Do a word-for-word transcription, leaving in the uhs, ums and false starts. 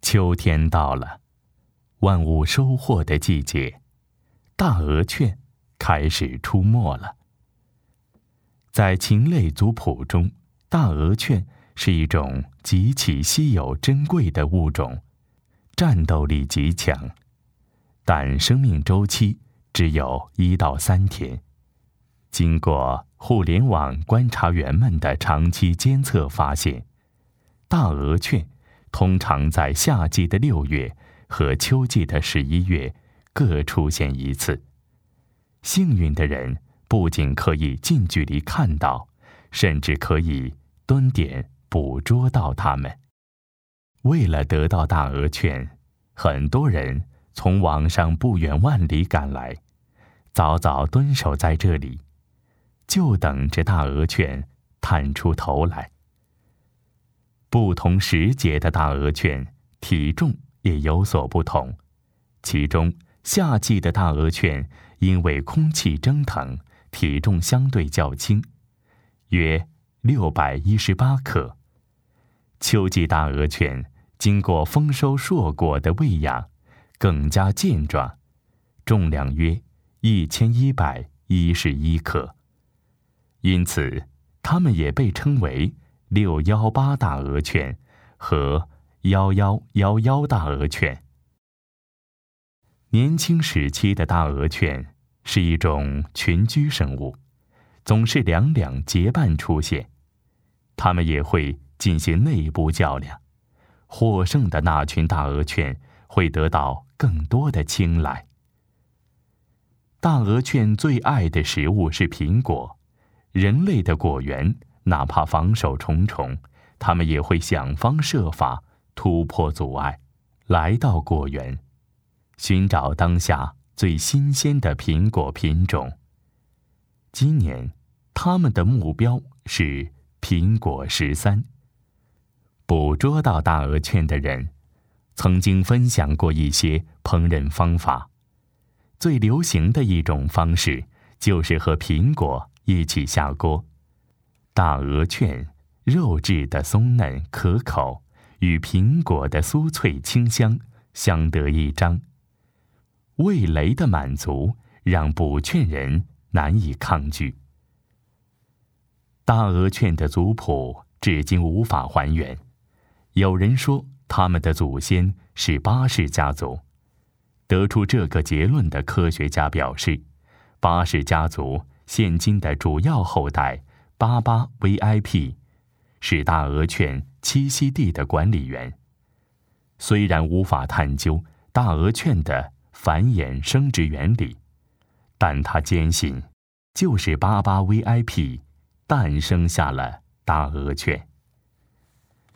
秋天到了，万物收获的季节，大鹅雀开始出没了。在禽类族谱中，大鹅雀是一种极其稀有珍贵的物种，战斗力极强，但生命周期只有一到三天。经过互联网观察员们的长期监测发现，大鹅雀通常在夏季的六月和秋季的十一月各出现一次。幸运的人不仅可以近距离看到，甚至可以蹲点捕捉到它们。为了得到大鹅雀，很多人从网上不远万里赶来，早早蹲守在这里，就等着大鹅雀探出头来。不同时节的大鹅雀体重也有所不同，其中夏季的大鹅雀因为空气蒸腾，体重相对较轻，约六百一十八克。秋季大鹅雀经过丰收硕果的喂养，更加健壮，重量约一千一百一十一克。因此，它们也被称为六幺八大鹅雀和幺幺幺幺大鹅雀。年轻时期的大鹅雀是一种群居生物，总是两两结伴出现。它们也会进行内部较量，获胜的那群大鹅雀会得到更多的青睐。大鹅雀最爱的食物是苹果，人类的果园哪怕防守重重，它们也会想方设法突破阻碍，来到果园，寻找当下最新鲜的苹果品种。今年，他们的目标是苹果十三。捕捉到大鹅雀的人，曾经分享过一些烹饪方法。最流行的一种方式，就是和苹果一起下锅。大鹅雀肉质的松嫩可口，与苹果的酥脆清香相得益彰。味蕾的满足让捕雀人难以抗拒。大鹅雀的族谱至今无法还原，有人说他们的祖先是巴氏家族。得出这个结论的科学家表示，巴氏家族现今的主要后代八八 V I P 是大鹅雀栖息地的管理员。虽然无法探究大鹅雀的繁衍生殖原理，但他坚信，就是八八 V I P 诞生下了大鹅雀。